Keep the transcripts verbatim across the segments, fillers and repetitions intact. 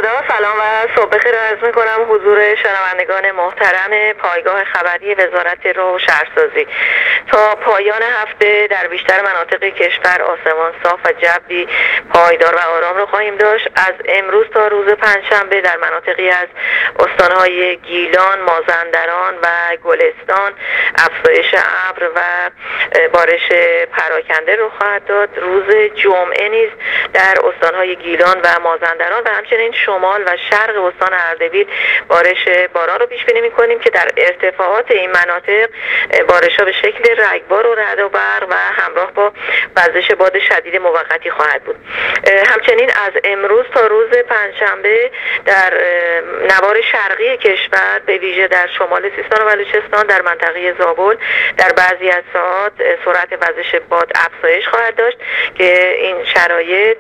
خدا، سلام و صبح بخیر عرض می‌کنم حضور شنوندگان محترم پایگاه خبری وزارت راه و شهرسازی. تا پایان هفته در بیشتر مناطق کشور آسمان صاف و جوی پایدار و آرام رو خواهیم داشت. از امروز تا روز پنجشنبه در مناطقی از استان‌های گیلان، مازندران و گلستان افزایش ابر و بارش پراکنده رو خواهد داد. روز جمعه نیز در استان‌های گیلان و مازندران و همچنین شمال و شرق استان اردبیل بارش باران رو پیش بینی می‌کنیم که در ارتفاعات این مناطق بارش‌ها به شکل رگبار و رعد و برق و همراه با وزش باد شدید موقتی خواهد بود. همچنین از امروز تا روز پنجشنبه در نوار شرقی کشور به ویژه در شمال سیستان و بلوچستان در منطقه زابل در بعضی از ساعات سرعت وزش باد افزایش خواهد داشت که این شرایط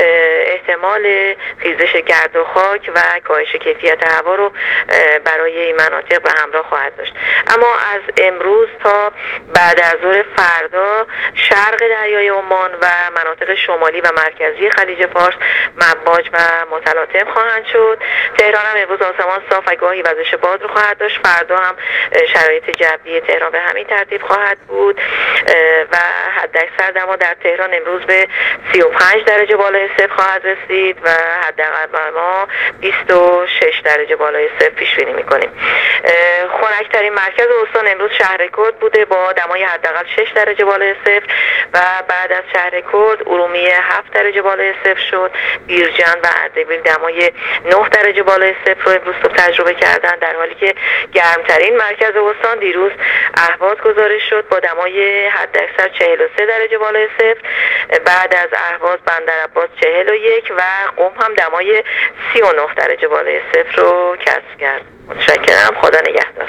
احتمال خیزش گرد و خاک و کاهش کیفیت هوا رو برای این مناطق به همراه خواهد داشت. اما از امروز تا بعد از ظهر فردا شرق دریای عمان و مناطق شمالی و مرکزی خلیج فارس مواج و متلاطم خواهند شد. تهران هم امروز آسمان صاف و گاهی وزش باد رو خواهد داشت. فردا هم شرایط جوی تهران به همین ترتیب خواهد بود و حداکثر دما در تهران امروز به سی و پنج درجه بالای صفر خواهد رسید و حداقل ما بیست و شش درجه بالای صفر پیش بینی می‌کنیم. خنک‌ترین مرکز استان امروز شهرکرد بوده با دمای حداقل شش درجه بالای صفر و بعد از شهرکرد ارومیه هفت درجه بالای صفر شد. بیرجند و اردبیل دمای نه درجه بالای صفر رو امروز صبح تجربه کردن، در حالی که گرمترین مرکز استان دیروز اهواز گزارش شد با دمای حداکثر چهل و سه درجه بالای صفر. بعد از اهواز بندرعباس چهل و یک و قم هم دمای سی و نه درجه بالای صفر رو کسب کرد. متشکرم. خدا نگهدار.